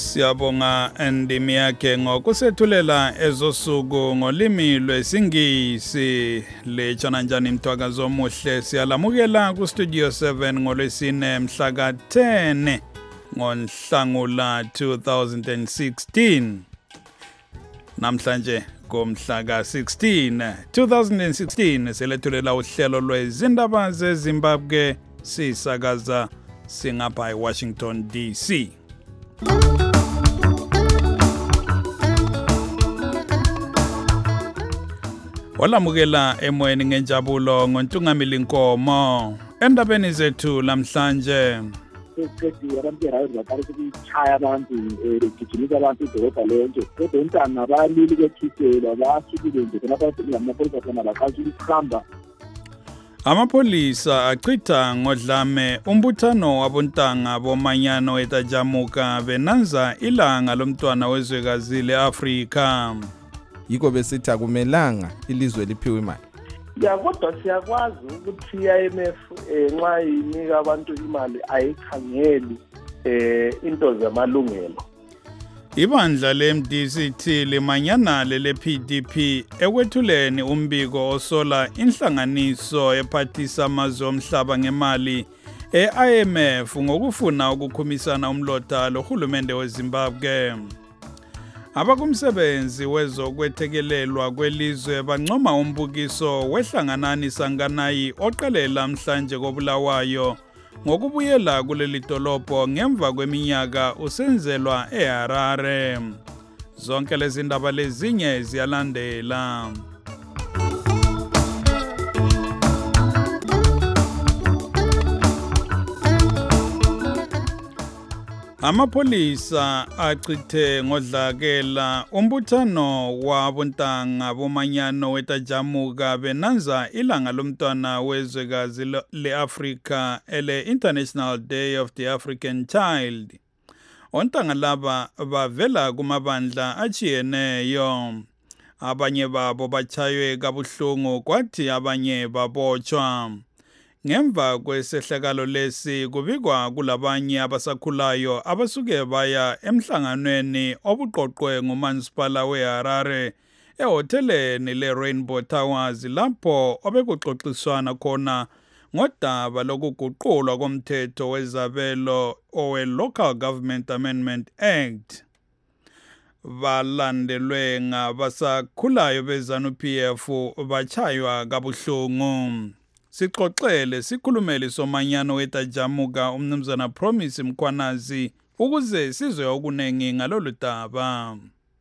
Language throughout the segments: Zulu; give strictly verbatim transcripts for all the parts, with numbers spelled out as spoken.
Siyabonga endimi yakhe ngokusethulela ezosuku ngolimi lwesingisi lejana njani mthwakazo omuhle siyalamukela ku studio seven ngolwesine mhla ka ten ngoNhlangula two thousand sixteen namhlanje ngomhla ka sixteen two thousand sixteen selethulela uhlelo lwezindaba zeZimbabwe sisakaza singapha eWashington D C. Olamukela emoyeni ngenjabulo ngontungamili Nkomo endabeni zethu lamhlanje. Seqedi abantu erayo baqala ukuchaya abantu begijimisa abantu idolobha lonke kodwa intanga balili kwethisela basukile nje lapha lamapolisa khona baqala ukuhamba. Amapolisa achitha ngodlame umbuthano wabontanga bomanyano etajamuka benanza ilanga lomntwana wezwekazi leAfrika. Yiko besithi akumelanga ilizwe liphiwe imali. Ya kodwa siyakwazi ukuthi I M F nxa inika abantu imali ayikhangeli eh into zamalungelo. Ibandla le-M D C T limanyana lele P D P ekwethuleni umbiko osola inhlanganiso ephathisa amazwe omhlaba ngemali e-I M F ngokufuna ukukhumisana umlotha lohulumende weZimbabwe. Abakumsebenzi wezokwethekelelwa kwelizwe bancoma umbukiso wehlanganani Sanganayi oqelela namhlanje koBulawayo ngokubuyela kuleli dolobho ngemva kweminyaka usenzelwa eHarare. Zonke lezi ndaba lezinye ziyalandela. Amapolisa achithe ngodlakela umbuthano wabontanga bomanyano wetajamuka benanza ilanga lomntwana wezwekazi leAfrika ele International Day of the African Child. Ontanga laba bavela kumabandla achiyeneyo. Abanye babo bachaywe kabuhlungu kwathi abanye babotshwa. Ngemva kwesehlakalo lesi kubikwa kulabanye abasakhulayo abasuke baya emhlanganweni obuqoqwe ngumansipala weHarare ehoteleni leRainbow Towers lapho obekuxoxiswana khona ngodaba lokuguqulwa komthetho wezabelo owe Local Government Amendment Act. Balandelwe ngabasakhulayo beZANU-P F bachaywa kabuhlungu. Sixoxele sikhulumele somanyano wetajamuka umnumzana Promise Mkhwanazi ukuze sizwe okunengi ngalolu daba.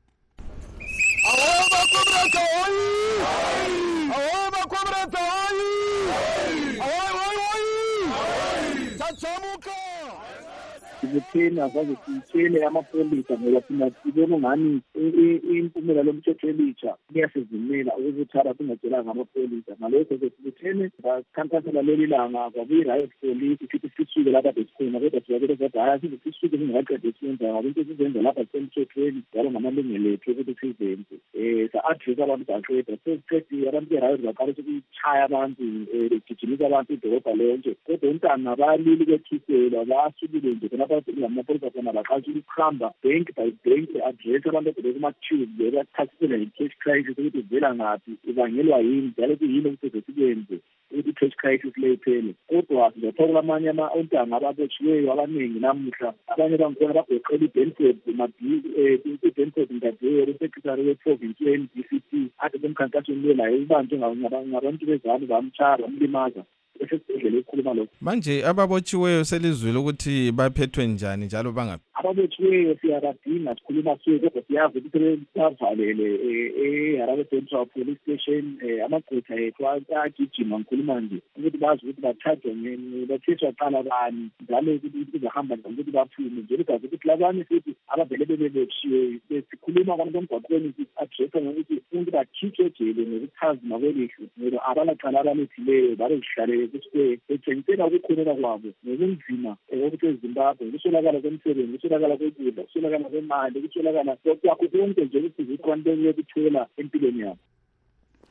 Awoba komrata hoyi! Awoba komrata hoyi! Awoy hoy hoy! Tajamuka! Sikuthena azaze sitshele amapolisa ngoba thina sibona ngani impumela lomthetho elitsha liyasivumela ukuthatha singatshela ngamapolisa ngalokho sikuthene bakhankasela leli langa kwakuyi-riot police futhi sisuke lapha besikhona kodwa siyabona kodwa hhayi size sisuke singakaqedi siyenza ngoba into esizenza lapha sisemthethweni njalo ngamalungelo ethu ukuthi sizenze um sa-address abantu saqeda sesiqedile abantu be-riot baqala ukuchaya abantu begijimisa abantu idolobha lonke kodwa intanga balili kwethisela basukile nje lamapolisa khona baqala ukuhamba bank by bank address abantu kuma-tube bathathisela i-cash crisis ukuthi ivela ngaphi ibangelwa yini njalo kuyini ukuthi sikwenze ukuthi i-cash crisis le iphele kodwa sizothola amanye ontanga ababotshiweyo abaningi namuhla abanye bangikhona bagoqela i-Benford i-Benford Ndadewere secretary we-province ye-M D C T ade bemkhankasweni lelayo ubanjwe ngabantu bezanu bamtshaya bamlimaza. Manje ababotshiweyo selizwile ukuthi baphethwe njani njalo bangaphi? Ababotshiweyo siyabadinga sikhuluma suku kodwa siyazi ukuthi bavalele eHarare Central Police Station amagqwetha ethu agijima ngikhuluma nje ukuthi bazi ukuthi bathathwe bathiswa qala bani njalo ukuthi izahamba njani ukuthi baphume nje ukuthi ukuthi labanye futhi abavele bebebotshiwe sikhuluma abantu bomgwaqweni addressa ngokuthi umuntu bakhitshwe ejele ngokuchazima kwelihlo ngoba abalaqala abalethileyo babehlalele ukuthi betshengisela ukukhuleka kwabo ngokunzima ukuthi eZimbabwe ukuswelakala kwemisebenzi ukuswelakala kokudla ukuswelakala kwemali ukuswelakala kwakho konke nje ukuthi abantu bekuthola empilweni yabo.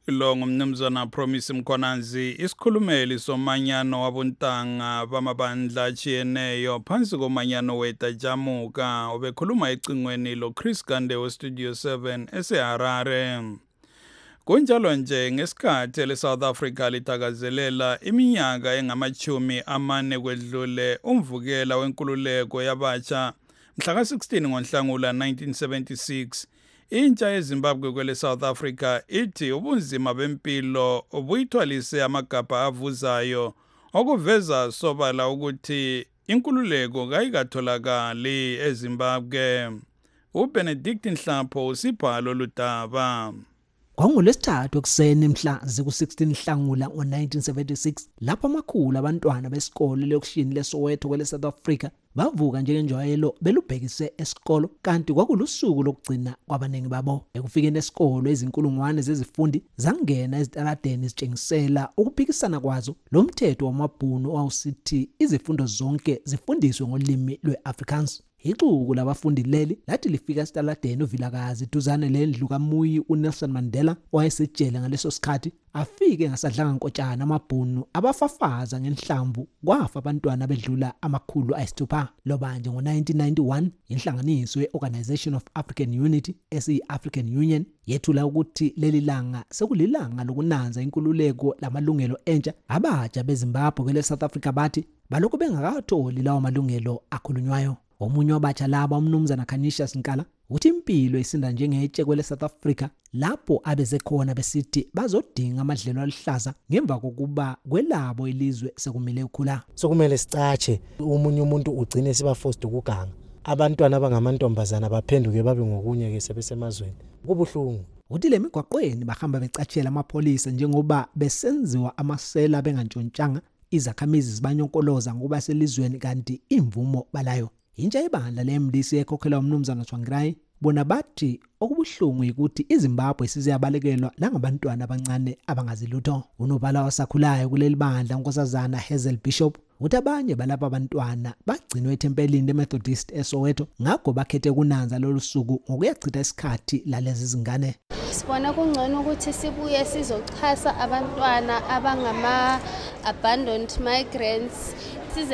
Lo ngumnumzana Promise Mkhonanzi, isikhulumeli somanyano wabontanga bamabandla achiyeneyo phansi komanyano wetajamuka, obekhuluma ecingweni lo Chris Gande we Studio seven eseHarare. Kunjalo nje ngesikhathi leSouth Africa litakazelela iminyaka engamachumi amane kwedlule umvukela wenkululeko yabatsha mhla ka sixteen ngoNhlangula nineteen seventy-six. Intsha yeZimbabwe kwele South Africa ithi ubunzima bempilo obuyithwalise amagabha avuzayo okuveza sobala ukuthi inkululeko kayikatholakali eZimbabwe. uBenedict Nhlapho usibhalo ludaba. KwaNgolwesithathu ekuseni mhla ziku sixteen Nhlangula ngo nineteen seventy-six lapho amakhulu abantwana besikole leyokushini leSoweto kwele South Africa bavuka njengenjwayelo belubhekise esikolo, kanti kwakulusuku lokugcina kwabaningi babo. Ekufikeni esikolo izinkulungwane zezifundi zangena ezitaladeni zitshengisela ukuphikisana kwazo lo mthetho wamabhunu owawusithi izifundo zonke zifundiswe ngolimi lwe-Afrikaans. Ixuku labafundi leli lathi lifika esitaladeni uVilakazi duzane lendlu kaMuyi uNelson Mandela owayesejele ngaleso sikhathi, afike ngasadlanga nkotshana amabhunu abafafaza ngenhlamvu, kwafa abantwana bedlula amakhulu ayisithupha. Lobanje ngo nineteen ninety-one inhlanganiso ye-Organization of African Unity esiyi-African Union yethula ukuthi leli langa sekulilanga lokunanza inkululeko lamalungelo entsha abatsha beZimbabwe kwele South Africa bathi balokhu bengakatholi lawo malungelo akhulunywayo. Omunye wabatsha laba umnumzana Canisius Nkala uthi impilo isinda njengetshe kwele South Africa lapho abeze khona besithi bazodinga amadlelo alihlaza ngemva kokuba kwelabo ilizwe sekumele ukhula. Sokumele sicatshe umunye umuntu ugcine siba forced ukuganga. Abantwana abangamantombazana baphenduke babe ngokunye ke sebesemazweni. Kubuhlungu. Uthi le migwaqweni bahamba becatshela amapholisa njengoba besenziwa amasela bengantshontshanga izakhamizi zibanyonkoloza ngoba selizweni kanti imvumo balayo. Intsha yebandla le-M D C ekhokhela umnumzana Tsvangirai bona bathi okubuhlungu ukuthi iZimbabwe siziyabalekelwa langabantwana abancane abangazilutho. Unobhala wasakhulayo kuleli bandla uNkosazana Hazel Bishop uthi abanye balapha abantwana bagcinwe ethempelini leMethodist eSoweto, ngakho bakhethe kunanza lolu suku ngokuyachitha isikhathi lalezi zingane. Sibona kungcono ukuthi sibuye sizochasa abantwana abangama abandoned migrants, size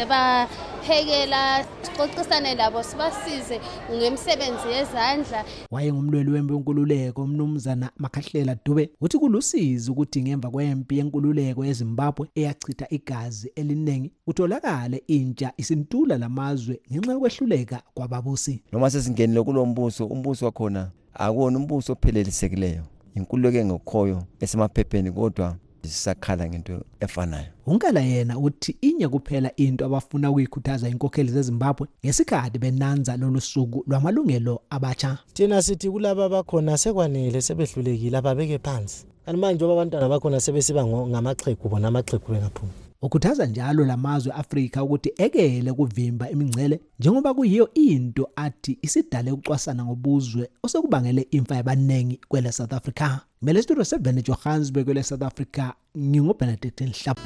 baphekela sixoxisane labo sibasize ngemisebenzi yezandla. Waye ngumlweli wempi yenkululeko umnumzana Makhahlela Dube uthi kulusizi ukuthi ngemva kwempi yenkululeko yeZimbabwe eyachitha igazi eliningi utholakale intsha isintula lamazwe ngenxa yokwehluleka kwababusi. Noma sesingenile kulombuso, umbuso wakhona akuwona umbuso ophelelisekileyo, inkululeko engekhoyo esemaphepheni kodwa sisakhala ngento efanayo. Unkala yena uthi inye kuphela into abafuna ukuyikhuthaza inkokheli zeZimbabwe ngesikhathi benanza lolu suku lwamalungelo abatsha. Thina sithi kulaba abakhona sekwanele sebehlulekile ababeke phansi. Kanti manje abantwana bakhona sebesiba ngamaxhegu bona amaxhegu bengaphumi. Ukhuthaza njalo lamazwe eAfrika ukuthi ekele kuvimba imingcele njengoba kuyiyo into athi isidale ukucwasana ngobuzwe osekubangele imfa yabanengi kwele South Africa. Mele Studio seven eJohannesburg kwele South Africa, nginguBenedict Nhlapho.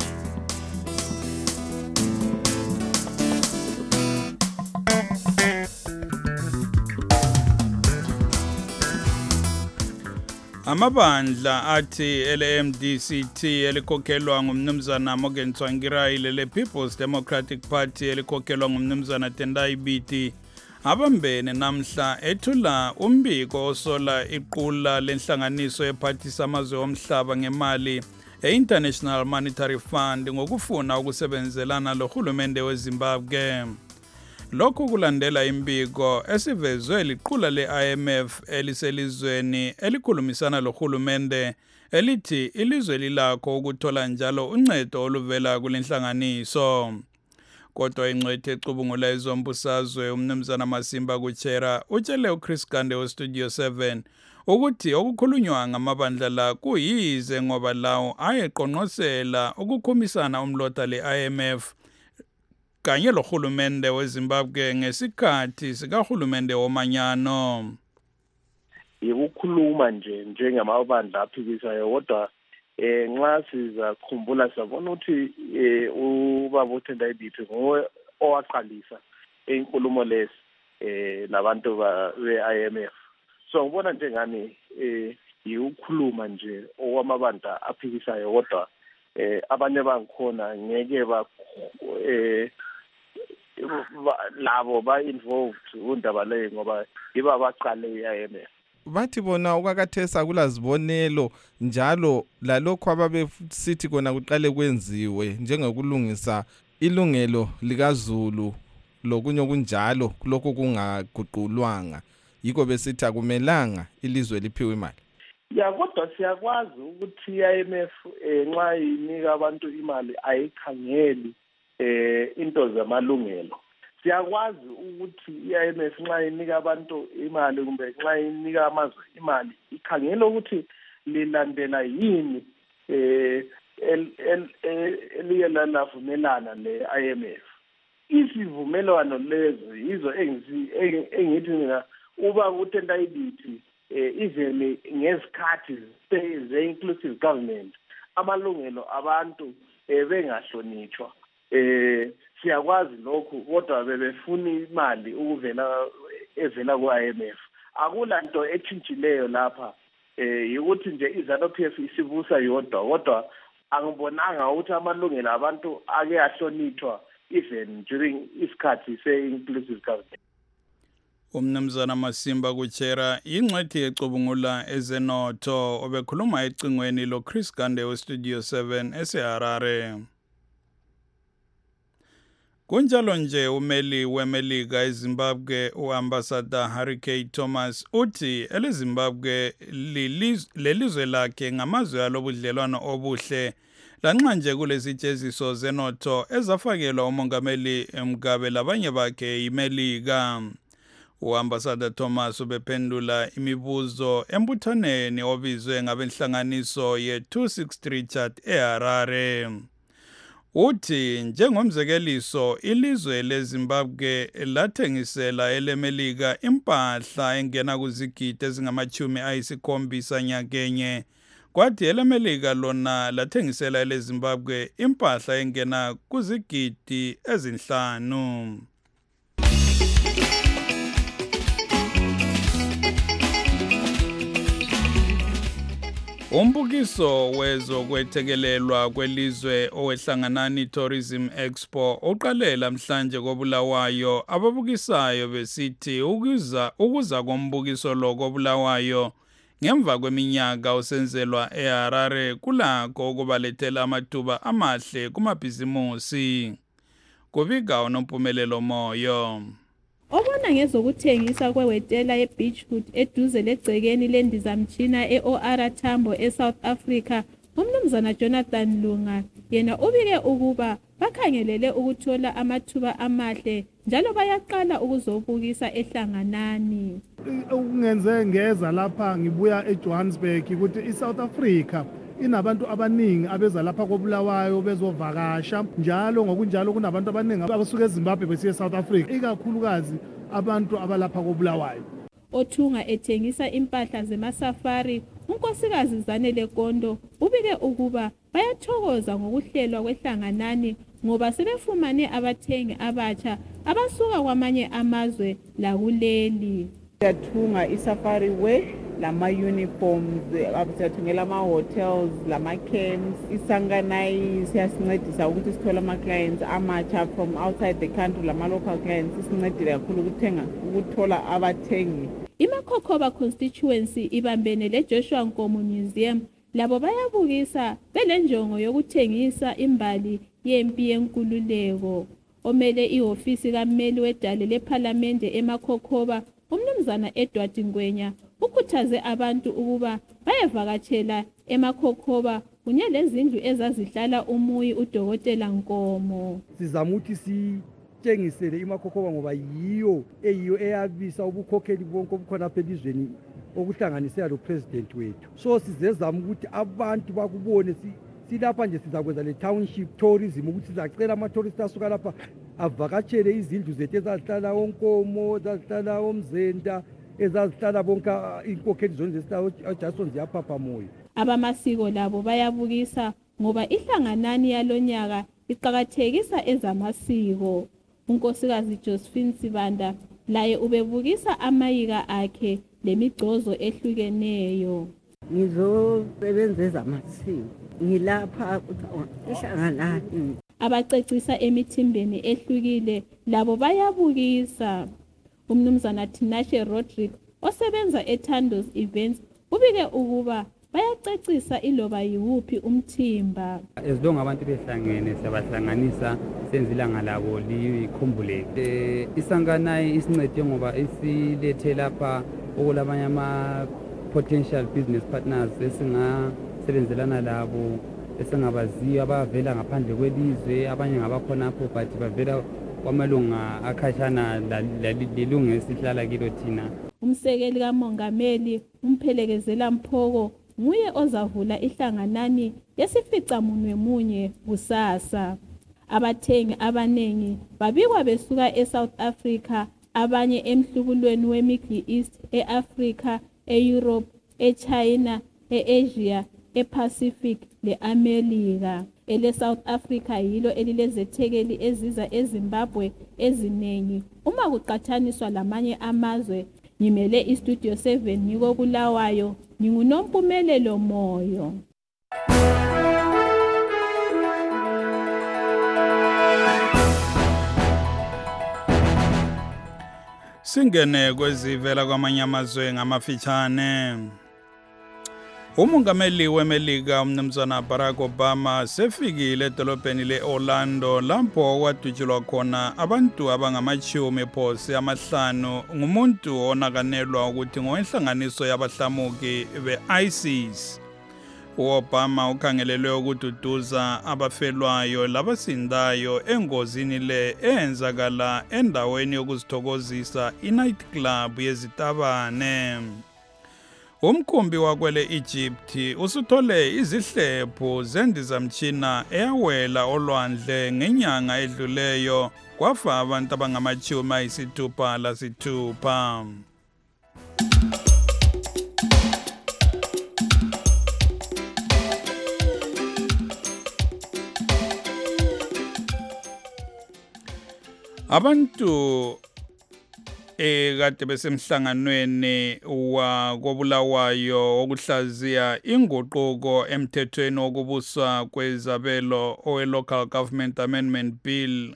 Amabandla athi ele-M D C T elikhokhelwa ngumnumzana Morgan Tsvangirai lele People's Democratic Party elikhokhelwa ngumnumzana Tendai Biti abambene namhla ethula umbiko osola iqula lenhlanganiso yeParty samazwe omhlaba ngemali e-International Monetary Fund ngokufuna ukusebenzelana lohulumende weZimbabwe. Lokhu kulandela imbiko esivezwe liqula le-I M F eliselizweni elikhulumisana lohulumende elithi ilizwe lilakho ukuthola njalo uncedo oluvela kulenhlanganiso. Kodwa ingcwethe ecubungula ezombusazwe umnumzana Masimba Kuchera utshele uChris Gande we Studio seven ukuthi okukhulunywa ngamabandla la kuyize ngoba lawo ayeqonqosela ukukhumisana umlota le-I M F kanye lohulumende weZimbabwe ngesikhathi sikahulumende womanyano. Yikukhuluma nje njengamabandla aphikisayo kodwa eh nxa sizakhumbula sabona ukuthi eh ubaba uTendai Biti ngowe owaqalisa inkulumo lesi eh nabantu be-I M F. So ngibona njengani eh yiukhuluma nje okwamabandla aphikisayo kodwa eh abanye bangikhona ngeke ba eh labo ba involved undaba le ngoba iba baqale i-I M F. Bathi bona ukakathesa kulazibonelo njalo lalokho ababesithi kona kuqale kwenziwe njengokulungisa ilungelo likaZulu lokunye kunjalo kuloko kungaguqulwanga yiko besithi akumelanga ilizwe liphiwe imali. Ya kodwa siyakwazi ukuthi i-I M F nxa inika abantu imali ayikhangeli eh into zamalungelo. Siyakwazi ukuthi i-I M F nxa inika abantu imali kumbe nxa inika amazwe imali ikhangela ukuthi lilandela yini eh eliyela lavumelana le-I M F. Isivumelwano lezo yizo engithi mina uba uthenda ibithi even ngezikhathi ze-inclusive government amalungelo abantu bengahlonitshwa. Eh siyakwazi lokho kodwa bebefuna imali ukuvela evela ku-I M F. Akulanto etshintshileyo lapha eh ukuthi nje iZANU-P F isibusa yodwa kodwa angibonanga ukuthi amalungelo abantu ake ahlonitshwa even during isikhathi se-inclusive government. Umnumzana Masimba kuchera ingxethi ecubungula ezenotho obekhuluma ecingweni lo Chris Gande we Studio seven eseHarare. Kunjalo nje umeli weMelika eZimbabwe uambassador Harry K Thomas uthi eleZimbabwe lelizwe lakhe ngamazwe alobudlelwano obuhle lanxa nje kulesijeziso zenotho ezafakelwa umongameli Mugabe labanye bakhe iMelika. Uambassador Thomas ubephendula imibuzo embuthaneni obizwe ngabenhlanganiso ye two sixty-three chat eHarare. Uthi njengomzekeliso ilizwe leZimbabwe lathengisela eleMelika impahla engena kuzigidi ezingamachumi ayisikhombisa nyakenye, kwathi eleMelika lona lathengisela eleZimbabwe impahla engena kuzigidi ezinhlanu. Umbukiso wezokwethekelelwa kwelizwe owehlanganani Tourism Expo uqale namhlanje koBulawayo. Ababukisayo besithi ukuza ukuza kombukiso lo koBulawayo ngemva kweminyaka osenzelwa eHarare kulakho ukubalethela amathuba amahle kumabhizimusi. Kubika uNompumelelo Moyo. Obona ngezokuthengisa kwewetela eBeachwood eduze legcekeni lendizamtshina e-O R Tambo eSouth Africa, umnumzana Jonathan Lunga yena ubike ukuba bakhangelele ukuthola amathuba amahle njalo bayaqala ukuzobukisa ehlanganani. Ukungenze ngeza lapha ngibuya eJohannesburg ukuthi iSouth Africa inabantu abaningi abeza lapha koBulawayo bezovakasha njalo ngokunjalo kunabantu abaningi abasuka eZimbabwe besiye eSouth Africa ikakhulukazi abantu abalapha koBulawayo. Othunga ethengisa impahla zemasafari unkosikazi Zanele Kondo ubike ukuba bayathokoza ngokuhlelwa kwehlanganani ngoba sebefumane abathengi abatsha abasuka kwamanye amazwe lakuleli. Siyathunga isafari wear lama uniforms, siyathungela ama hotels, lama camps, isanganai siyasincedisa ukuthi sithola ama clients amatsha from outside the country, lama local clients isincedile kakhulu ukuthenga ukuthola abathengi. iMakhokhoba constituency ibambene leJoshua Nkomo Museum labo bayabukisa belenjongo yokuthengisa imbali yempi yenkululeko. Omele ihofisi kammeli wedale leParliament eMakhokhoba umnumzana Edward Ngwenya ukhuthaze abantu ukuba bayevakatshela eMakhokhoba kunye lezindlu ezazihlala umuyi uDokotela Nkomo. Sizama ukuthi sitshengisele iMakhokhoba ngoba yiyo eyiyo eyabisa ubukhokheli bonke obukhona apha elizweni okuhlanganisela lo president wethu. So sizezama ukuthi abantu bakubone silapha nje sizakwenza le township tourism ukuthi sizacela ama-tourist asuka lapha avakatshele izindlu zethu ezazihlala oNkomo, ezazihlala oMzenda, ezazihlala bonke inkokheli zona zesihlala oJason ziyaphapha moyo. Abamasiko labo bayabukisa ngoba ihlanganani yalonyaka iqhakathekisa ezamasiko. Unkosikazi Josephine Sibanda laye ubebukisa amayika akhe lemigcozo ehlukeneyo. ngizosebenza ezamasiko ngilapha ehlanganani. Abacecisa emithimbeni ehlukile labo bayabukisa. Umnumzana Tinashe Rodrick osebenza eTandos Events ubike ukuba bayacecisa iloba yiwuphi umthimba. As long abantu behlangene siyabahlanganisa senza ilanga labo likhumbuleke. Isanganayi isincede ngoba isilethe lapha okulabanye ama potential business partners esingasebenzelana labo esingabaziyo abavela ngaphandle kwelizwe abanye ngabakhonapho but bavela kwamalunga akhashana lelunga esihlala kilo thina. Umsekeli kamongameli umphelekezela Mphoko nguye ozavula ihlanganani yesifica munwe munye kusasa. Abathengi abanengi babikwa besuka eSouth Africa, abanye emhlubulweni weMiddle East, eAfrica, eEurope, eChina, eAsia, ePacific leAmelika. Ele South Africa yilo elilezethekeli eziza eZimbabwe ezinengi uma kuqhathaniswa lamanye amazwe. Ngimele iStudio seven ngiko Bulawayo, nginguNompumelelo Moyo. Singene kwezivela kwamanye amazwe ngamafitshane. Umongameli weMelika umnumzana Barack Obama sefikile edolobheni leOrlando lapho kwadutshulwa khona abantu abangamachumi phosi amahlanu ngumuntu onakanelwa ukuthi ngowenhlanganiso yabahlamuki be-ISIS. U-Obama ukhangelelwe ukududuza abafelwayo labasindayo engozini le eyenzakala endaweni yokuzithokozisa i-night club yezitabane. Umkhumbi wakwele Egypt usuthole izihlephu zendizamtshina eyawela olwandle ngenyanga edluleyo kwafa abantu abangamachumi ayisithupha lasithupha. Abantu ekade besemhlanganweni wakobulawayo okuhlaziya inguquko emthethweni wokubuswa kwezabelo owe-Local Government Amendment Bill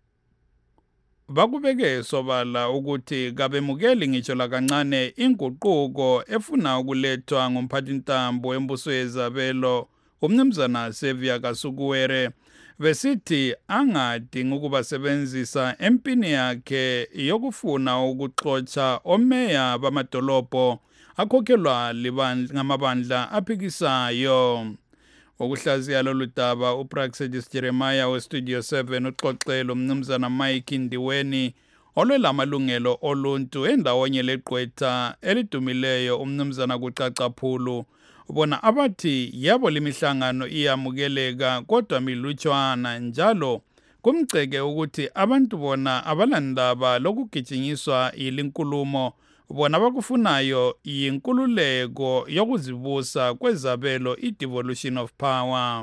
bakubeke sobala ukuthi kabemukeli ngitsho lakancane inguquko efuna ukulethwa ngumphathintambo wembuso yezabelo umnumzana Xavier Kasukuwere besithi angadingi ukubasebenzisa empini yakhe yokufuna ukuxotsha omeya bamadolobho akhokhelwa ngamabandla aphikisayo. Ukuhlaziya lolu daba uPraxedis Jeremiah weStudio seven uxoxela umnumzana Mike Ndiweni olwela amalungelo oluntu endawonye leGqwetha elidumileyo umnumzana Kucaca Phulu. Ubona abathi yabo lemihlangano iyamukeleka kodwa milutshwana njalo kumceke ukuthi abantu bona abalandaba lokugijinyiswa yilinkulumo bona bakufunayo yinkululeko yokuzibusa kwezabelo i-devolution of power.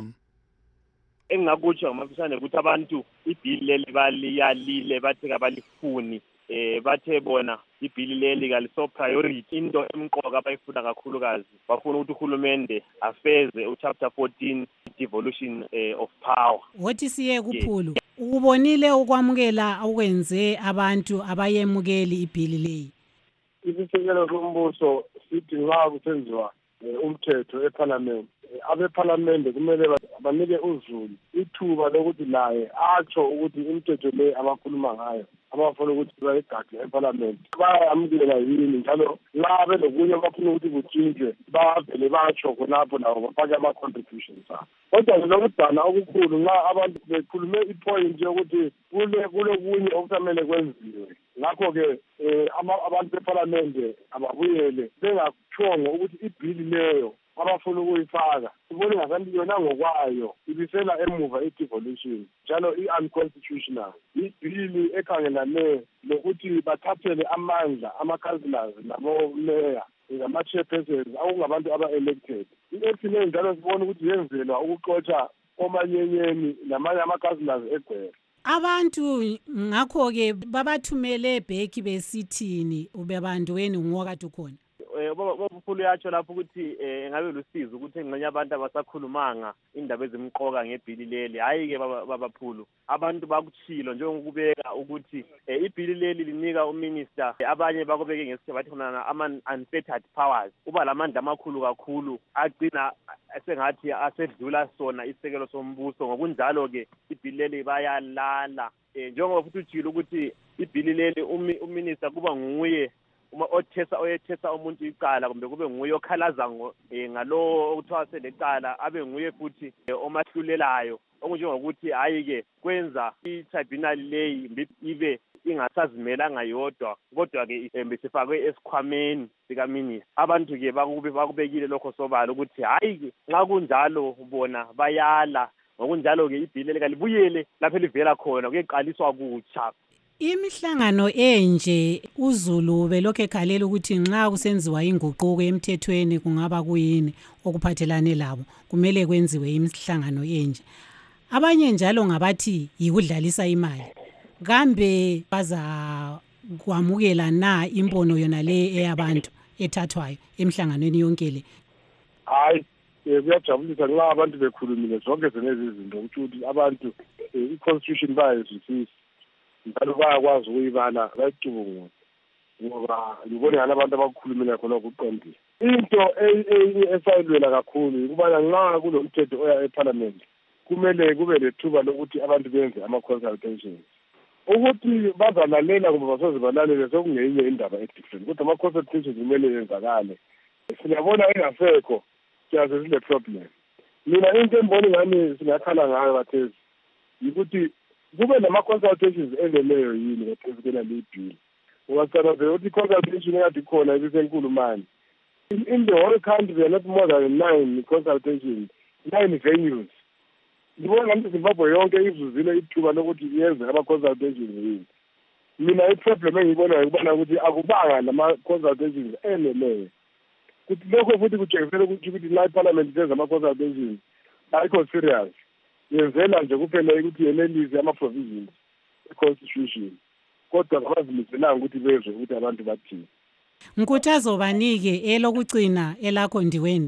Engakutsho ngamafishane ukuthi abantu ibhili leli baliyalile bathi kabalifuni eh bathe bona ibhili leli kaliso priority into emqoka abayifuna kakhulukazi bafuna ukuthi uhulumende afeze uchapter fourteen devolution eh, of power. Wothi siye kuphulu ubonile ukwamukela okwenze abantu abayemukeli ibhili leyi. Isisekelo sombuso sithi nxa kusenziwa umthetho eParliament abeParliament kumele banike uzulu ithuba lokuthi naye atsho ukuthi imithetho le abakhuluma ngayo abafuna ukuthi bayigade eParliament bayamukela yini njalo la belokunye abafuna ukuthi kutshintshwe bavele batsho khonapho nabo bafake ama-contributions abo. Kodwa lokudana okukhulu nxa abantu bekhulume ipoint yokuthi kule kulokunye okusamele kwenziwe. Ngakho-ke um abantu beParliament ababuyele bengatshongo ukuthi ibhili leyo abafuna ukuyifaka ubone ngasanti yona ngokwayo ibisela emuva i-devolution njalo i-unconstitutional. Ibhili ekhangelane lokuthi bathathele amandla ama-councillors nabo-mayor ngama-chairpersons akungabantu aba-elected. I-ethi njalo sibona ukuthi yenzelwa ukuxotsha omanyenyeni namanye ama-councillors egwera. Abantu ngakho ke babathumele bheki besithini ube bandweni ngokade ukhona. Babaphulu yatsho lapho ukuthi engabe lusizo ukuthi engxenye abantu abasakhulumanga indaba ezimqoka ngebhili leli. Hayi ke babaphulu, abantu bakuchilo njengokubeka ukuthi ibhili leli linika uminister abanye bakubeke ngesikhathi bathi khona ama unfettered powers. Uba lamandla amakhulu kakhulu agcina sengathi asedlula sona isekelo sombuso. Ngokunjalo ke ibhili leli bayalala njengoba futhi ujilo ukuthi ibhili leli uminister kuba nguye uma othesa oyethesa umuntu icala kumbe kube nguye okhalaza ngalo okuthiwa selecala abe nguye futhi omahlulelayo okunjengokuthi hayi ke kwenza i-tribunal leyi ibe ingasazimelanga yodwa kodwa ke besifakwe esikhwameni sikaminister. Abantu ke bakube bakubekile lokho sobala ukuthi hayi ke nxa kunjalo bona bayala. Ngokunjalo ke ibhili likalibuyele lapho livela khona kuyeqaliswa kutsha. Imihlangano enje uZulu belokho ekhalela ukuthi nxa kusenziwa inguquko emthethweni kungaba kuyini okuphathelane labo kumele kwenziwe imihlangano enje. Abanye njalo ngabathi yikudlalisa imali. Kambe baza kwamukela na imbono yona le eyabantu ethathwayo emhlanganweni yonke le? Hayi, kuyajabulisa nxa abantu bekhulumile zonke zenezi izinto ukuthi abantu i-constitution bayizwisisa njalo bayakwazi ukuyibala bayicubungule ngoba ngibona ngani abantu abakukhulumela khona kuqondile. Into esayilwela kakhulu ukubana nxa kulomthetho oya eParliament kumele kube lethuba lokuthi abantu benze ama-consultations. Ukuthi bazalalela kumbe basoze balalele sekungenye indaba edifferent kodwa ama-consultations kumele yenzakale. Siyabona engasekho siyaze sile problem. Mina into emboni ngani singakhala ngayo bathezi ukuthi kube nama-consultations eneleyo yini ngaphezukwena le-bill. Ungacala vele ukuthi i-consultation ekade ikhona ibisenkulu mani. In the whole country there are not more than nine consultations, nine venues. Ngibona ngathi Zimbabwe yonke izuzile ithuba lokuthi yenze ama-consultations yini. Mina i-problem engiyibona ukubona ukuthi akubanga nama-consultations eneleyo. Kuthi lokho futhi kutshengisela ukuthi ukuthi la iParliament yenza ama-consultations ayikho serious. Yenzela nje kuphela ukuthi yenelise ama-provisions e-constitution. Kodwa abazimiselanga ukuthi bezwe ukuthi abantu bathini. Nkuthazo banike elokugcina elakho ndiweni.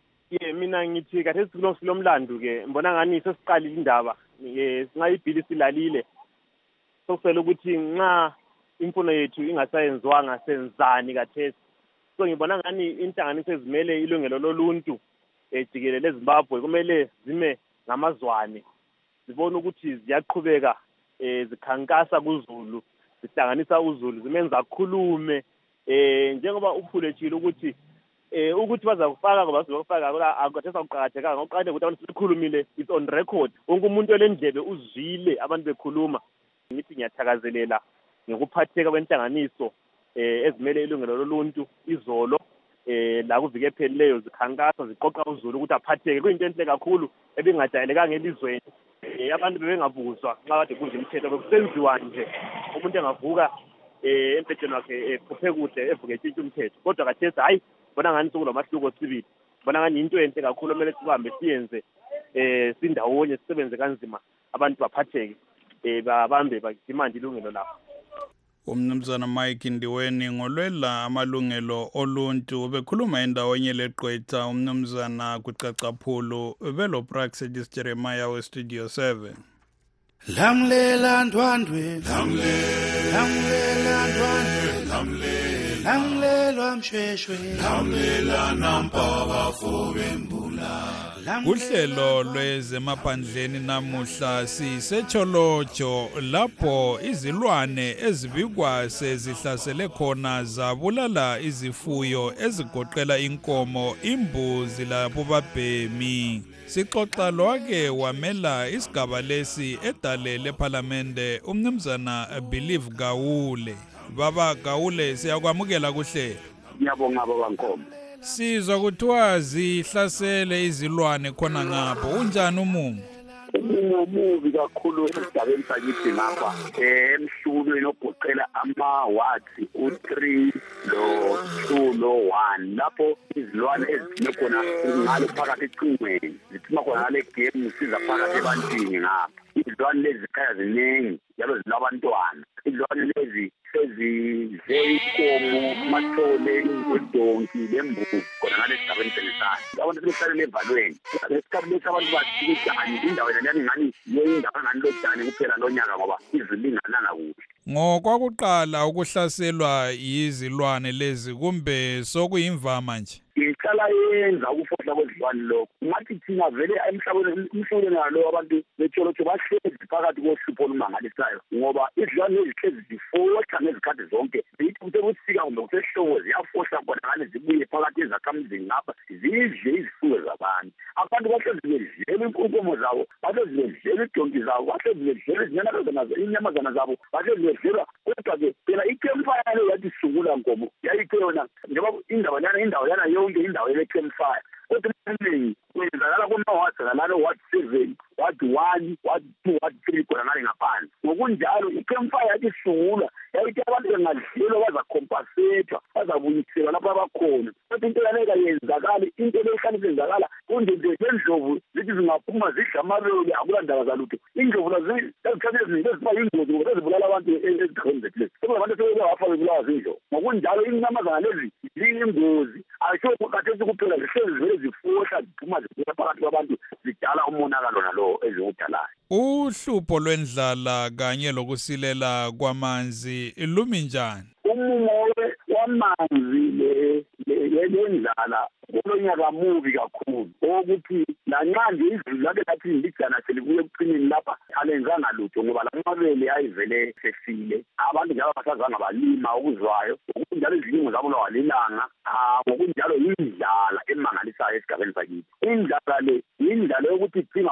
Ye mina ngithi kathesi kulo silomlando ke mbona ngani sesiqalile indaba singa ibhili silalile. Sokusela ukuthi nxa imfuno yethu ingasayenzwanga senzani kathesi. So ngibona ngani inhlanganiso ezimele ilungelo loluntu ejikelele eZimbabwe kumele zime ngamazwane. Sibona ukuthi ziyaqhubeka zikhankasa kuZulu, zihlanganisa uZulu, zimenza akhulume njengoba uphulethile ukuthi eh ukuthi bazakufaka ngoba bazokufaka akathesa uqhakatheka ngoqhade ukuthi abantu sikhulumile it's on record. Wonke umuntu olendlebe uzwile abantu bekhuluma. Ngithi ngiyathakazelela ngokuphatheka kwenhlanganiso eh ezimele ilungelo loluntu izolo eh la kuvike phelileyo zikhankasa ziqoqa uZulu ukuthi aphatheke. Kuyinto enhle kakhulu ebingajayelekanga elizweni. Eh abantu bebengavuzwa nxa kade kunje imithetho bekusenziwa nje umuntu engavuka eh empethweni wakhe ephuphe kuhle evuke etshintshwa umthetho. Kodwa kathesi hayi bona ngani sokulomahluko sibili. Bona ngani into enhle kakhulu kumele sihambe siyenze eh sindawonye sisebenze kanzima abantu baphatheke eh babambe badimande ilungelo labo. Umnumzana Mike Ndiweni ngolwela amalungelo oluntu bekhuluma endawonye leqwetha umnumzana kuCacaphulu belo Praxedis Jeremiah we Studio seven. Lamlela ndwandwe lamlela lamlela ndwandwe lamlela lamlela msheshwe lamlela nampaka fobembula. Uhlelo lwezemaphandleni namuhla sisecholojo lapho izilwane ezibikwa sezihlasele khona zabulala izifuyo ezigoqela inkomo, imbuzi labobabhemi. Sixoxa lwake wamela isigaba lesi edalele eParliamente umnumzana Believe Gawule. Baba Gawule siyakwamukela kuhle. Ngiyabonga baba Nkomo. Sizwa kuthiwa zihlasele izilwane khona ngapho. Unjani umumo? Umubi kakhulu esigabeni sakithi ngapha emhlubeni ogoqela ama-wards u-three lo two lo one lapho izilwane ezithime khona ngalo phakathi ecingweni zithima khona ngale game siza phakathi ebantwini ngapha. Izilwane lezi zikhaya ziningi njalo zinabantwana. Izilwane lezi sezidle ikomo mathole idonki lembuzi khona ngale sigabeni selisana abantu sebehlalele evalweni lesikhathi lesi abantu bathikani indawo leyani ngani yeyindawo ngani lotshani kuphela lonyaka ngoba izilingananga kuhle ngokwakuqala ukuhlaselwa yizilwane lezi kumbe sokuyimvama nje ihlala yenza ukufohla kwezilwane lokho ngathi thina vele emhlabeni umhlabeni nalo abantu betsholotsho bahlezi phakathi kohlupho olumangalisayo ngoba izilwane ezihlezi zifohla ngezikhathi zonke zithi kusebusika kumbe kusehlobo ziyafohla khona ngale zibuye phakathi ezakhamuzini ngapha zidle izifuyo zabantu abantu bahlezi bedlela inkomo zabo bahlezi bedlela idonki zabo bahlezi bedlela izinyamazana zabo inyamazana zabo bahlezi bedlela kodwa-ke phela i-campfire leyo yathi sungula nkomo yayithe yona njengoba indawo yana indawo yana yonke indawo ele-campfire kodwa eminingi kwenzakala kuma-ward nalalo ward seven ward one ward two ward three khona ngale ngaphandle ngokunjalo i-campfire yathi sungula yayithi abantu bengadlelwa bazakhompasethwa bazabuyiselwa lapho abakhona kodwa into yaleka yenzakale into lehlale isenzakala kunje nje lendlovu zithi zingaphuma zidla amabele akula ndaba zalutho indlovu lazithatha eziningi eziba yingozi ngoba zibulala abantu ezidaweni zethu lezi sekunabantu sebebafa bebulawa zindlovu ngokunjalo inyamazana lezi ziyingozi ayisho kathesi kuphela zihlezi zivele zifohla ziphuma ziphuma phakathi kwabantu zidala umonakalo nalo eziwudalayo uhlupho lwendlala kanye lokusilela kwamanzi lumi njani umumo wamanzi lendlala kulonyaka mubi kakhulu okuthi lanxa nje izulu lake lathi lijana selikuye ekuqinini lapha alenzanga lutho ngoba lamabele ayivele sefile abantu njalo basazanga balima okuzwayo ngokunjalo izilimo zabo lawalilanga ngokunjalo indlala emangalisayo esigabeni sakithi indlala le indlala yokuthi idinga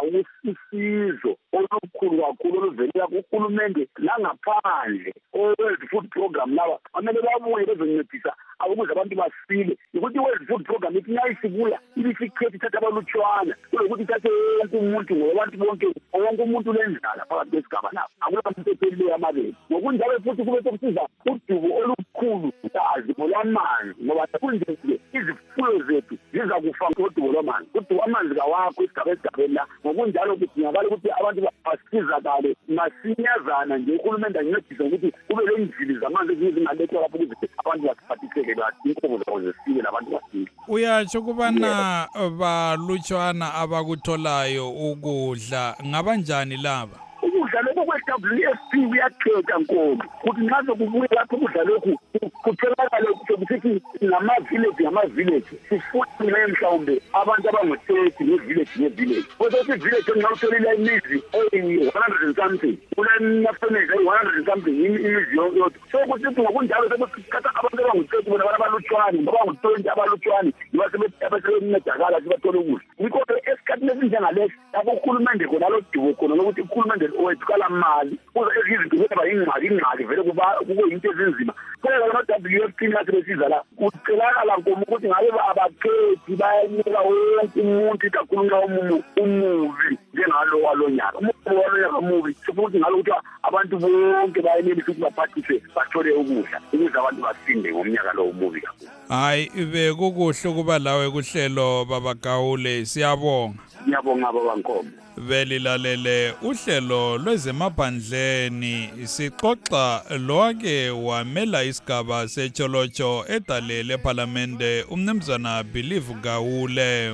usizo olukhulu kakhulu oluvelela kuhulumende langaphandle o-World Food Program laba amele babuye bezoncedisa ukuze abantu basile ukuthi i-World Food Program ithi nayisibuya ibisikhethi ithatha abalutshwana kulokuthi ithathe wonke umuntu ngoba abantu bonke wonke umuntu lendlala phakathi kwesigaba lapho akula muntu ephelileyo amabele ngokunjalo futhi kube sokusiza udubo olukhulu kazi ngolwamanzi ngoba kunje izifuyo zethu ziza kufa ngodubo lwamanzi udubo amanzi kawakho isigaba esigabeni la ngokunjalo kudingakala ukuthi abantu basizakale masinyazana nje uhulumende ancedise ukuthi kube lendlili zamanzi ezingalethwa lapho ukuze abantu basiphathiseke inkomo zabo zesile labantu basile uyatsho kubana balutshwana abakutholayo ukudla ngabanjani laba ukudla lokhu kwe-W F P kuyakhetha nkomo kuthi nxa sokubuye lapho ukudla lokhu kutholakale sokusithi ngama-village ngama-village sifune mhlawumbe abantu abangu-thirty nge-village nge-village kodwa ukuthi i-village engingawutholile imizi eyi-one hundred and something kulemafenezi eyi-one hundred and something imizi yonke yodwa so kusithi ngokunjalo sekuthatha abantu abangu-thirty bona bana abalutshwane abangu-twenty abalutshwane abasebencedakala sibathole ukudla yikho esikhathini esinjengalesi lapho uhulumende khona lodubo khona lokuthi uhulumende owethukala mali kuze ezizinto zeba ingxaki ingxaki vele kube yinto ezinzima kodwa ama-W F P nathi besiza la kucelakala nkomo ukuthi ngabe abakhethi bayanika wonke umuntu ikakhulu nxa umumo umubi njengalo walonyaka umumo walonyaka mubi sifuna ukuthi ngalo ukuthi abantu bonke bayenelisa ukuthi baphathise bathole ukudla ukuze abantu basinde ngomnyaka lo umubi kakhulu hayi bekukuhle ukuba lawe kuhlelo baba Gawule siyabonga ngiyabonga baba Nkomo belilalele uhlelo lwezemaphandleni sixoxa lowake wamela isigaba setsholotsho edalele eParliamente umnumzana Believe Gawule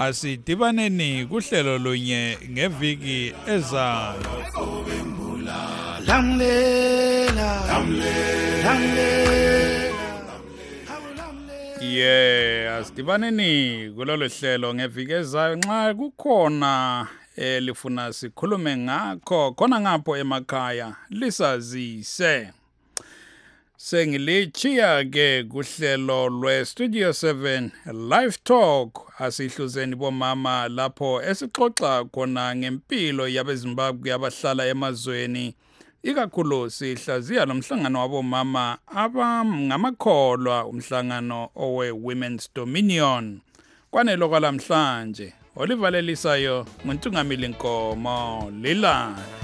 asidibaneni kuhlelo lunye ngeviki ezayo lamlela lamlela yeah asidibaneni kulolu hlelo ngeviki ezayo nxa kukhona elifuna sikhulume ngakho khona ngapho emakhaya lisazise sengilichiya ke kuhlelo lwe Studio seven Live Talk asihluzeni bomama lapho esixoxa khona ngempilo yabeZimbabwe abahlala emazweni ikakhulu sihlaziya lomhlangano wabomama abangamakholwa umhlangano owe Women's Dominion kwanelo kwalamhlanje olivalelisayo nguntungamili Nkomo lilala